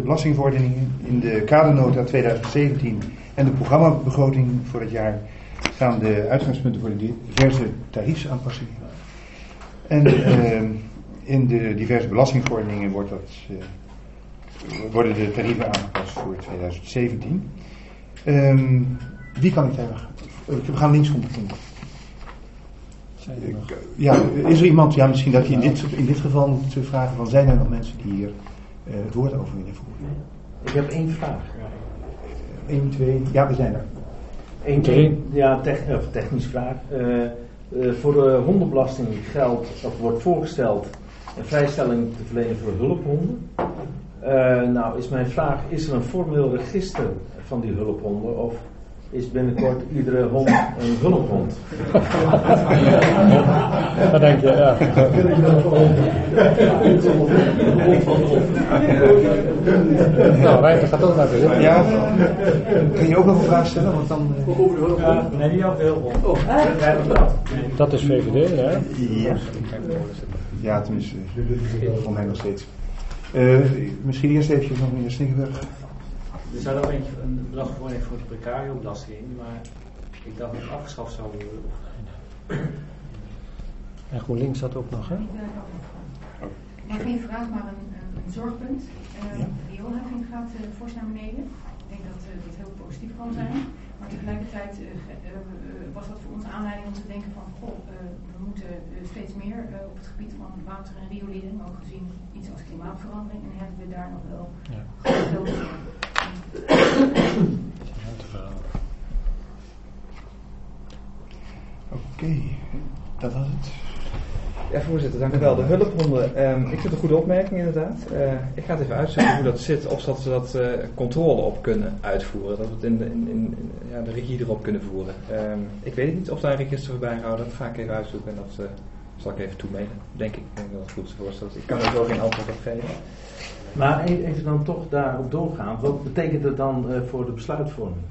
belastingverordeningen. In de kadernota 2017 en de programmabegroting voor het jaar staan de uitgangspunten voor de diverse tariefsaanpassingen. En in de diverse belastingverordeningen worden de tarieven aangepast voor 2017. Wie kan ik daar? We gaan linksom beginnen. Is er iemand, misschien dat je in dit geval moet vragen van, zijn er nog mensen die hier het woord over willen voeren? Ik heb één vraag. 1, 2, ja, we zijn er. Technisch vraag. Voor de hondenbelasting wordt voorgesteld een vrijstelling te verlenen voor hulphonden. Nou is mijn vraag, is er een formeel register van die hulphonden of is binnenkort iedere hond een hulphond? Wat denk je, ja. Nou, wij gaat ook naar de Ja, kun je ook nog een vraag stellen? Want dan, nee, niet over hulphond. Dat is VVD, hè? Ja, tenminste, voor mij nog steeds. Misschien eerst even nog meneer Snickenburg. Er zou ook eentje een belastingverordening voor de precario-belasting in, maar ik dacht dat het afgeschaft zou worden. En GroenLinks had ook nog, hè? Maar geen vraag, maar een zorgpunt. De rioolheffing gaat fors naar beneden. Ik denk dat dit heel positief kan zijn. Maar tegelijkertijd was dat voor ons aanleiding om te denken van, we moeten steeds meer op het gebied van water en riolering, ook gezien iets als klimaatverandering, en hebben we daar nog wel geld voor. Oké, dat was het. Ja, voorzitter, dank u wel. De hulphonden, ik vind een goede opmerking inderdaad. Ik ga het even uitzoeken hoe dat zit, of dat ze dat controle op kunnen uitvoeren, dat we het de regie erop kunnen voeren. Ik weet niet of daar een register voorbij houden, dat ga ik even uitzoeken en dat zal ik even toemailen, denk ik. Ik denk dat het goed is voorstelt. Ik kan er zo geen antwoord op geven. Maar even dan toch daarop doorgaan, wat betekent het dan voor de besluitvorming?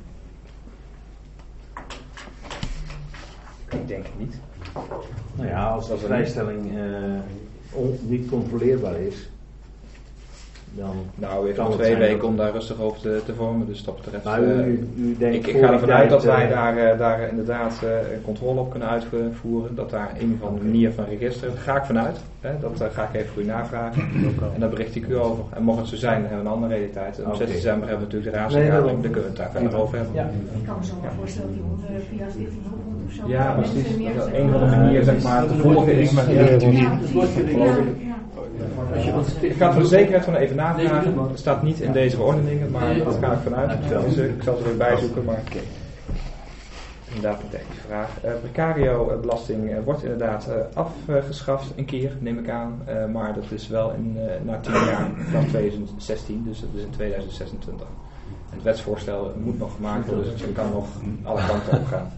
Ik denk het niet. Nou ja, als de vrijstelling niet controleerbaar is, dan... Nou, we hebben nog 2 weken om daar rustig over te vormen, dus dat betreft... Maar u denkt ik ga ervan uit dat wij daar inderdaad controle op kunnen uitvoeren, dat daar een of andere manier van register, daar ga ik vanuit, dat ga ik even voor u navragen, en daar bericht ik u over. En mocht het zo zijn, dan hebben we een andere realiteit. Op 6 december hebben we natuurlijk de raadsvergadering, daar kunnen we het daar verder over hebben. Ja. Ik kan me zo maar voorstellen die honden via Stichting Hulphond of zo. Ja, precies. Dat is een van de manieren, zeg maar, te volgen is. Ik ga het voor de zekerheid van even navragen. Het staat niet in deze verordeningen, maar dat ga ik vanuit. Dus, ik zal het er weer bijzoeken, maar inderdaad een technische vraag. Precario-belasting wordt inderdaad afgeschaft een keer, neem ik aan. Maar dat is wel na 10 jaar vanaf 2016, dus dat is in 2026. En het wetsvoorstel moet nog gemaakt worden, dus het kan nog alle kanten op gaan.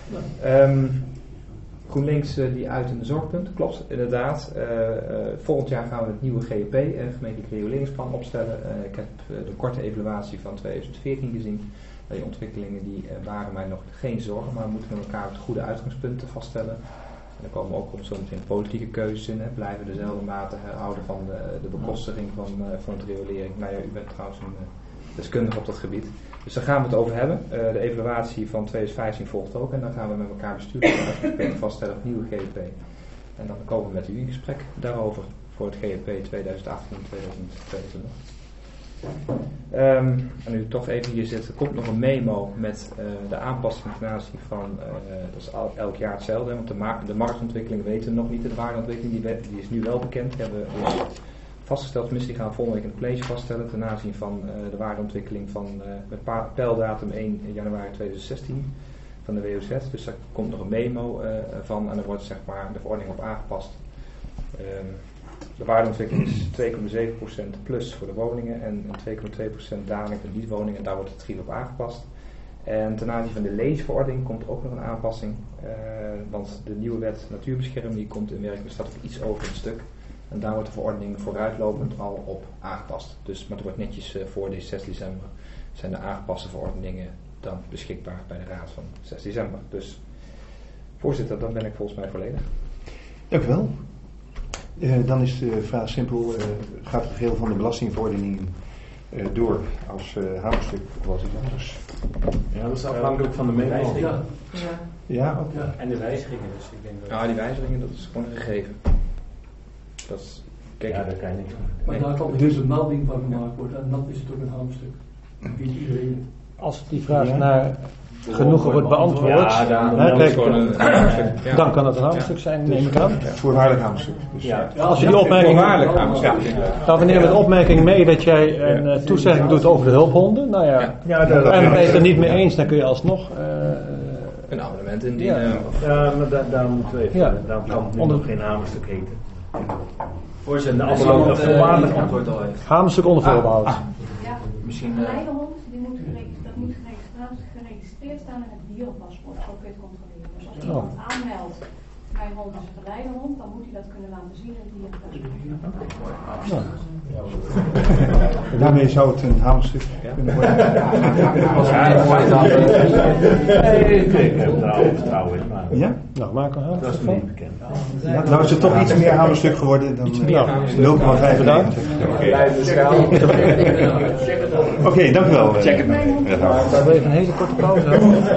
GroenLinks die uit in de zorgpunt, klopt inderdaad. Volgend jaar gaan we het nieuwe GEP, gemeentelijk rioleringsplan, opstellen. Ik heb de korte evaluatie van 2014 gezien. Die ontwikkelingen die waren mij nog geen zorgen, maar we moeten met elkaar het goede uitgangspunten vaststellen. En dan komen ook zo meteen politieke keuzes in. Blijven we dezelfde mate houden van de bekostiging van het riolering. Nou ja, u bent trouwens een deskundige op dat gebied. Dus daar gaan we het over hebben. De evaluatie van 2015 volgt ook. En dan gaan we met elkaar bestuurlijk vaststellen op het nieuwe GEP. En dan komen we met u in gesprek daarover voor het GEP 2018-2022. En nu toch even hier zit, er komt nog een memo met de aanpassing ten aanzien van, dat is elk jaar hetzelfde, want de marktontwikkeling weten we nog niet. De waardeontwikkeling die is nu wel bekend, die hebben we dus vastgesteld. Tenminste, die gaan we volgende week in het college vaststellen ten aanzien van de waardeontwikkeling van met pijldatum 1 januari 2016 van de WOZ. Dus daar komt nog een memo van en er wordt zeg maar de verordening op aangepast. De waardeontwikkeling is 2,7% plus voor de woningen en 2,2% daling voor de niet-woningen. En daar wordt het tarief op aangepast. En ten aanzien van de leesverordening komt ook nog een aanpassing. Want de nieuwe wet natuurbescherming die komt in werking, er staat ook iets over een stuk. En daar wordt de verordening vooruitlopend al op aangepast. Dus, maar het wordt netjes voor deze 6 december zijn de aangepaste verordeningen dan beschikbaar bij de raad van 6 december. Dus voorzitter, dan ben ik volgens mij volledig. Dank u wel. Dan is de vraag simpel. Gaat het geheel van de belastingverordeningen door als hamerstuk of was iets anders. Ja, dat is afhankelijk van de memo. Ja, ook. En de wijzigingen, dus ik denk dat... Ja, die wijzigingen, dat is gewoon een gegeven. Dat is, kijk, Ja, daar kan je niks aan. Maar daar kan dus een melding van gemaakt worden en dat is het ook een hamerstuk. Dat weet iedereen. Als die vraag naar genoegen wordt beantwoord, Ja, dan- hè, dat kijk, is gewoon een ja. dan kan het een hamerstuk zijn, neem ik aan. Voorwaardelijk hamerstuk. Dus, Ja. Als je die opmerking, Voorwaardelijk hamerstuk. dan nemen we de opmerking mee dat jij een toezegging doet over de hulphonden. Nou ja, Ja, dat en ben je het er niet mee eens, dan kun je alsnog... Een abonnement indienen. Ja, maar daar moeten we even. Ja. Daarom kan het nu Onder- nog geen hamerstuk heten. Voorzitter, Als als iemand iemand voorwaardelijk antwoord al heeft. hamerstuk onder voorbehoud. Ja, Misschien, een geleidehond, dat moet geregistreerd staan in het dierenpaspoort, ook kun je het controleren. Dus als iemand aanmeldt, mijn hond is een geleidehond, dan moet hij dat kunnen laten zien in het dierenpaspoort. Daarmee zou het een hamerstuk kunnen worden. Ik heb daar al vertrouwen in, maar Ja? Nou, maak een dat is hamerstuk me van. niet bekend. Ja, nou is het toch iets meer hamerstuk geworden dan 0,95. Oké, dank u wel. We hebben even een hele korte pauze.